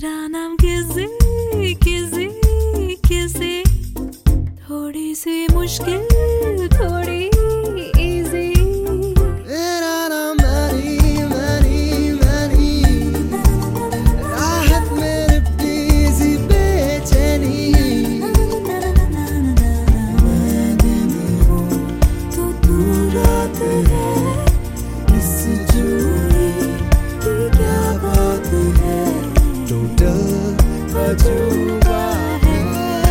मेरा नाम किसी किसी किसी, थोड़ी सी मुश्किल थोड़ी इजी। मेरा नाम मनी मनी मनी, राहत में लिपटी सी बेचैनी। मैं दिन हूँ तो तू रात है, इस जोड़ी की क्या बात है। टोटल अजूबा है।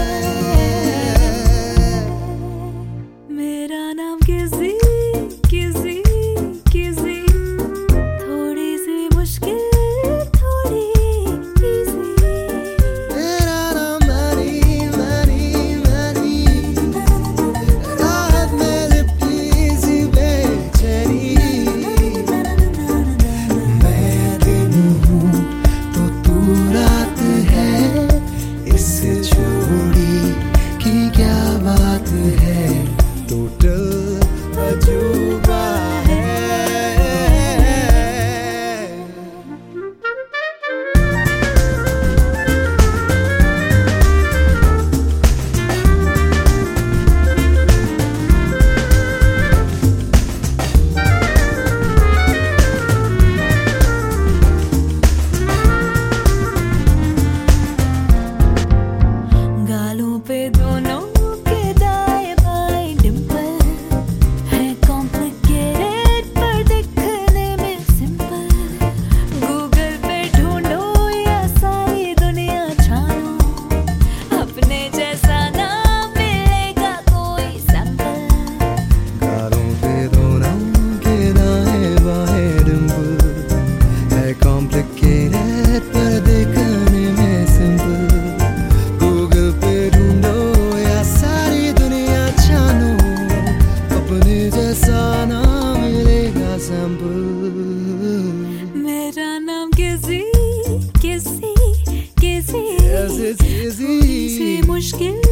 मेरा नाम किसी किसी किसी, थोड़ी सी मुश्किल थोड़ी इजी। मेरा नाम मनी मनी मनी, राहत में लिपटी सी बेचैनी। मैं दिन हूँ तो तू रात है, इस जोड़ी की क्या बात है। टोटल अजूबा है। गालों पे दोनों के दाएं बाएं डिंपल है, कॉम्प्लिकेटेड पर दिखने में सिंपल। गूगल पे ढूंढो या सारी दुनिया छानो, अपने जैसा ना मिलेगा कोई सैंपल। गालों पे दोनों के दाएं बाएं डिंपल है, कॉम्प्लिकेटेड पर दिखने में सिंपल। गूगल पे ढूंढो या सारी दुनिया छानो, अपने जैसा ना मिलेगा सैंपल। मेरा नाम किसी किसी किसी, Yes, it's easy. थोड़ी सी मुश्किल